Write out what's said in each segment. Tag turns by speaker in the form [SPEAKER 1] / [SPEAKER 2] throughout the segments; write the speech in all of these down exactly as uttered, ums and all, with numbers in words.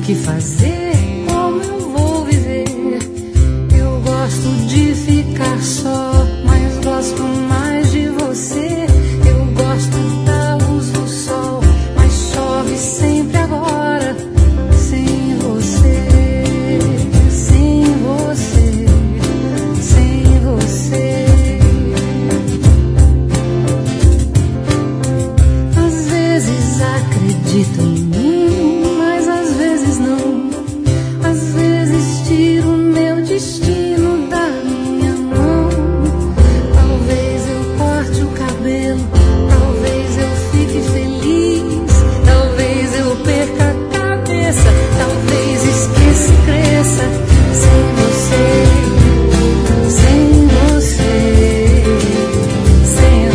[SPEAKER 1] que fazer, como eu vou viver. Eu gosto de ficar só, mas gosto mais de você. Eu gosto da luz do sol, mas chove sempre agora. Sem você, sem você, sem você. Às vezes acredito em mim, mas às vezes não. Às vezes tiro meu destino da minha mão. Talvez eu corte o cabelo, talvez eu fique feliz, talvez eu perca a cabeça, talvez esqueça e cresça. Sem você, sem você, sem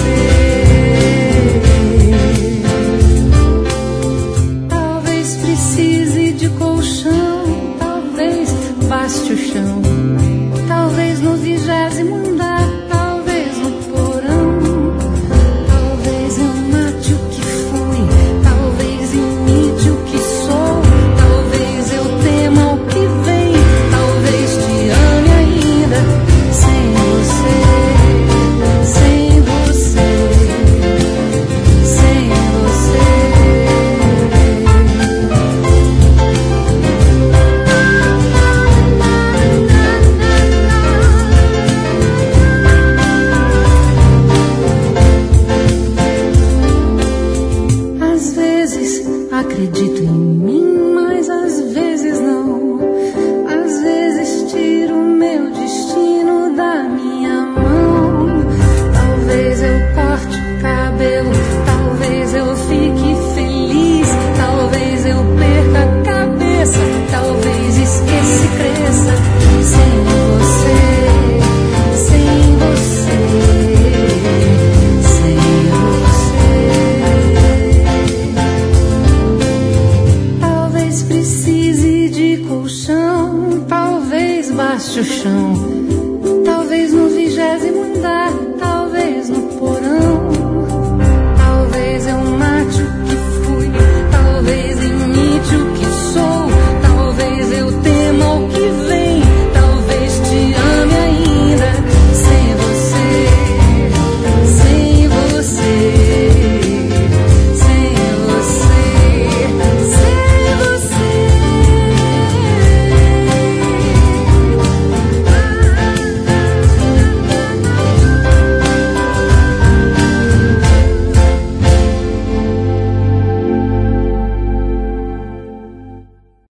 [SPEAKER 1] você. Talvez precise de colchão, talvez baste o chão, talvez no vigésimo andar, talvez no porão. Talvez eu mate o que fui, talvez imite o que sou, talvez eu tema o que vem, talvez te ame ainda. Sem você, sem você, sem você. Às vezes acredito em mim, mas às vezes não. Às vezes tiro meu destino da minha mão. Talvez eu corte o cabelo, talvez eu fique feliz, talvez eu perca a cabeça, talvez esqueça e cresça. Sem você, sem você, sem você. Talvez precise de colchão, talvez baste o chão,